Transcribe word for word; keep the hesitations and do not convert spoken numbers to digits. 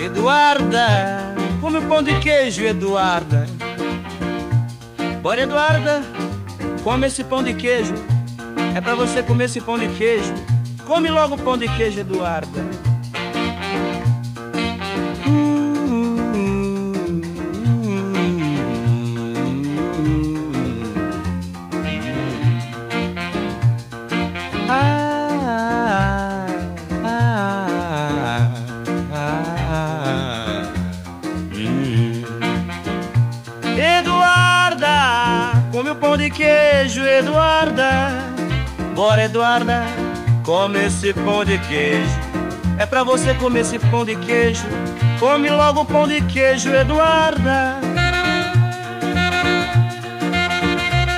Eduarda, come o pão de queijo, Eduarda. Bora, Eduarda, come esse pão de queijo. É pra você comer esse pão de queijo. Come logo o pão de queijo, Eduarda. Ah, ah, ah, hum. Eduarda, come o pão de queijo, Eduarda. Bora, Eduarda, come esse pão de queijo. É pra você comer esse pão de queijo. Come logo o pão de queijo, Eduarda.